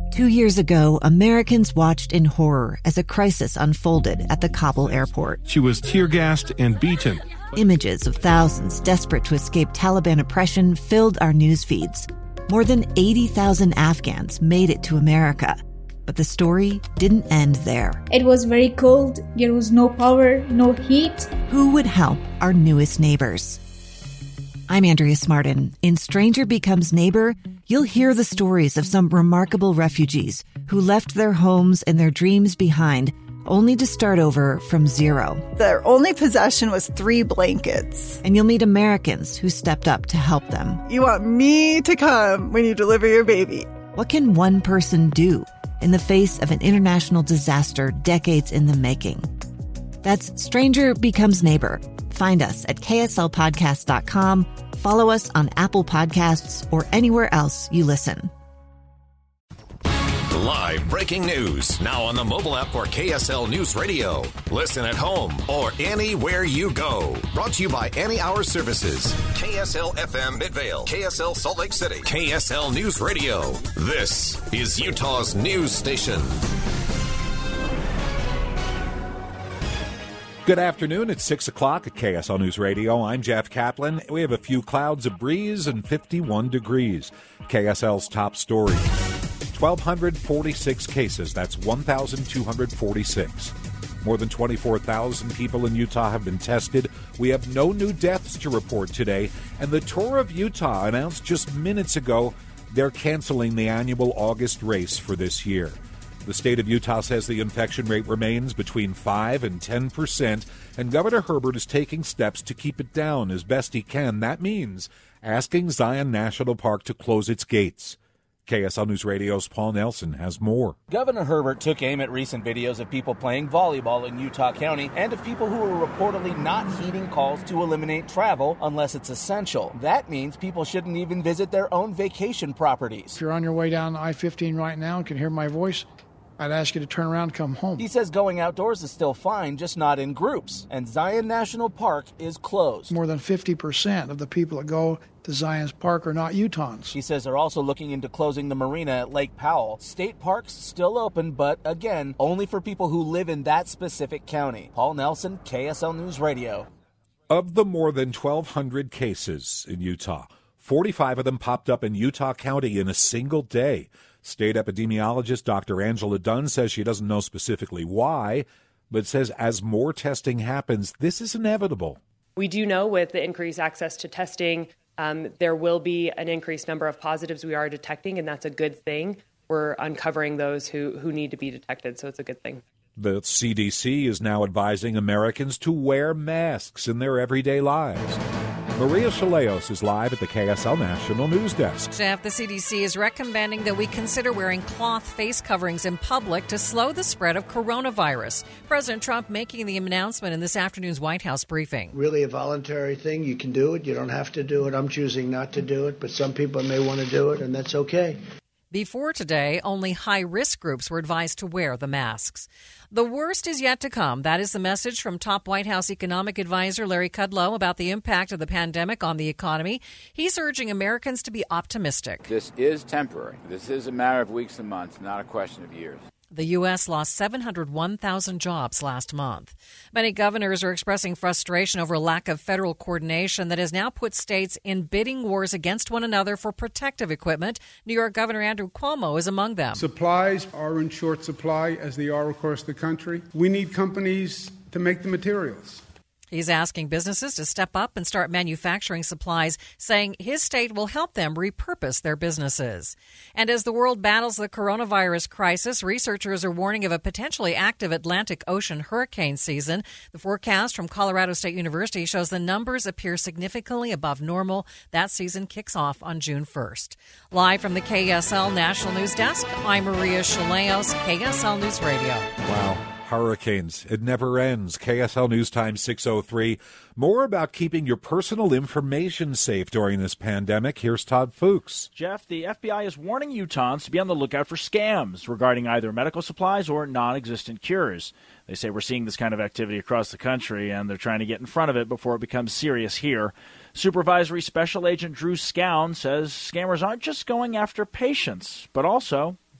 2 years ago, Americans watched in horror as a crisis unfolded at the Kabul airport. She was tear-gassed and beaten. Images of thousands desperate to escape Taliban oppression filled our news feeds. More than 80,000 Afghans made it to America. But the story didn't end there. It was very cold. There was no power, no heat. Who would help our newest neighbors? I'm Andrea Smartin. In Stranger Becomes Neighbor, you'll hear the stories of some remarkable refugees who left their homes and their dreams behind, only to start over from zero. Their only possession was 3 blankets. And you'll meet Americans who stepped up to help them. You want me to come when you deliver your baby. What can one person do in the face of an international disaster decades in the making? That's Stranger Becomes Neighbor. Find us at kslpodcast.com. Follow us on Apple Podcasts or anywhere else you listen. Live breaking news now on the mobile app for KSL News Radio. Listen at home or anywhere you go. Brought to you by Any Hour Services. KSL FM Midvale, KSL Salt Lake City, KSL News Radio. This is Utah's news station. Good afternoon. It's 6 o'clock at KSL News Radio. I'm Jeff Kaplan. We have a few clouds, a breeze, and 51 degrees. KSL's top story. 1,246 cases. That's 1,246. More than 24,000 people in Utah have been tested. We have no new deaths to report today. And the Tour of Utah announced just minutes ago they're canceling the annual August race for this year. The state of Utah says the infection rate remains between 5 and 10%, and Governor Herbert is taking steps to keep it down as best he can. That means asking Zion National Park to close its gates. KSL News Radio's Paul Nelson has more. Governor Herbert took aim at recent videos of people playing volleyball in Utah County and of people who are reportedly not heeding calls to eliminate travel unless it's essential. That means people shouldn't even visit their own vacation properties. If you're on your way down I-15 right now and can hear my voice, I'd ask you to turn around and come home. He says going outdoors is still fine, just not in groups. And Zion National Park is closed. More than 50% of the people that go to Zion's Park are not Utahns. He says they're also looking into closing the marina at Lake Powell. State parks still open, but again, only for people who live in that specific county. Paul Nelson, KSL News Radio. Of the more than 1,200 cases in Utah, 45 of them popped up in Utah County in a single day. State epidemiologist Dr. Angela Dunn says she doesn't know specifically why, but says as more testing happens, this is inevitable. We do know with the increased access to testing, there will be an increased number of positives we are detecting, and that's a good thing. We're uncovering those who need to be detected, so it's a good thing. The CDC is now advising Americans to wear masks in their everyday lives. Maria Chaleos is live at the KSL National News Desk. Jeff, the CDC is recommending that we consider wearing cloth face coverings in public to slow the spread of coronavirus. President Trump making the announcement in this afternoon's White House briefing. Really a voluntary thing. You can do it. You don't have to do it. I'm choosing not to do it, but some people may want to do it, and that's okay. Before today, only high-risk groups were advised to wear the masks. The worst is yet to come. That is the message from top White House economic advisor Larry Kudlow about the impact of the pandemic on the economy. He's urging Americans to be optimistic. This is temporary. This is a matter of weeks and months, not a question of years. The U.S. lost 701,000 jobs last month. Many governors are expressing frustration over a lack of federal coordination that has now put states in bidding wars against one another for protective equipment. New York Governor Andrew Cuomo is among them. Supplies are in short supply, as they are across the country. We need companies to make the materials. He's asking businesses to step up and start manufacturing supplies, saying his state will help them repurpose their businesses. And as the world battles the coronavirus crisis, researchers are warning of a potentially active Atlantic Ocean hurricane season. The forecast from Colorado State University shows the numbers appear significantly above normal. That season kicks off on June 1st. Live from the KSL National News Desk, I'm Maria Chaleos, KSL News Radio. Wow. Hurricanes. It never ends. KSL News Time 6:03. More about keeping your personal information safe during this pandemic. Here's Todd Fuchs. Jeff, the FBI is warning Utahns to be on the lookout for scams regarding either medical supplies or non-existent cures. They say we're seeing this kind of activity across the country, and they're trying to get in front of it before it becomes serious here. Supervisory Special Agent Drew Scown says scammers aren't just going after patients, but also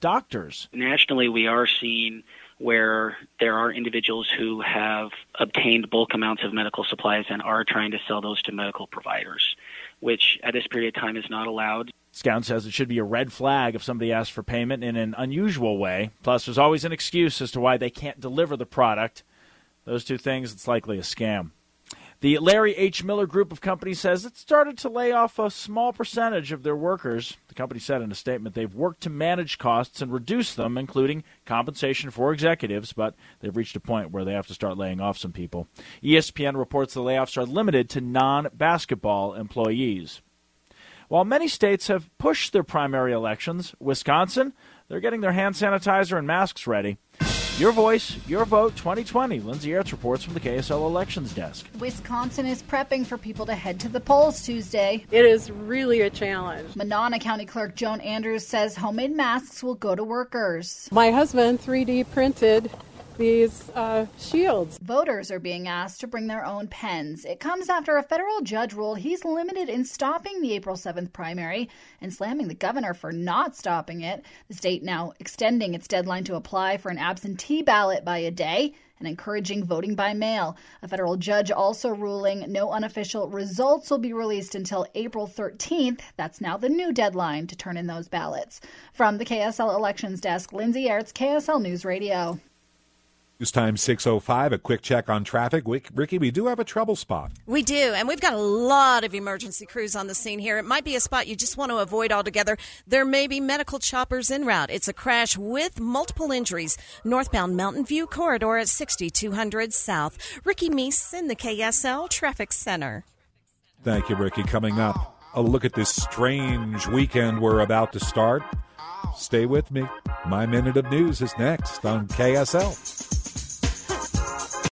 doctors. Nationally, we are seeing where there are individuals who have obtained bulk amounts of medical supplies and are trying to sell those to medical providers, which at this period of time is not allowed. Skoun says it should be a red flag if somebody asks for payment in an unusual way. Plus, there's always an excuse as to why they can't deliver the product. Those two things, it's likely a scam. The Larry H. Miller Group of companies says it started to lay off a small percentage of their workers. The company said in a statement they've worked to manage costs and reduce them, including compensation for executives, but they've reached a point where they have to start laying off some people. ESPN reports the layoffs are limited to non-basketball employees. While many states have pushed their primary elections, Wisconsin, they're getting their hand sanitizer and masks ready. Your voice, your vote 2020. Lindsay Aerts reports from the KSL Elections Desk. Wisconsin is prepping for people to head to the polls Tuesday. It is really a challenge. Monona County Clerk Joan Andrews says homemade masks will go to workers. My husband 3D printed these shields. Voters are being asked to bring their own pens. It comes after a federal judge ruled he's limited in stopping the April 7th primary and slamming the governor for not stopping it. The state now extending its deadline to apply for an absentee ballot by a day and encouraging voting by mail. A federal judge also ruling no unofficial results will be released until April 13th. That's now the new deadline to turn in those ballots. From the KSL Elections Desk, Lindsay Aerts, KSL News Radio. News time 6:05. A quick check on traffic. Ricky, we do have a trouble spot. We do, and we've got a lot of emergency crews on the scene here. It might be a spot you just want to avoid altogether. There may be medical choppers en route. It's a crash with multiple injuries. Northbound Mountain View corridor at 6200 South. Ricky Meese in the KSL Traffic Center. Thank you, Ricky. Coming up, a look at this strange weekend we're about to start. Stay with me. My Minute of News is next on KSL.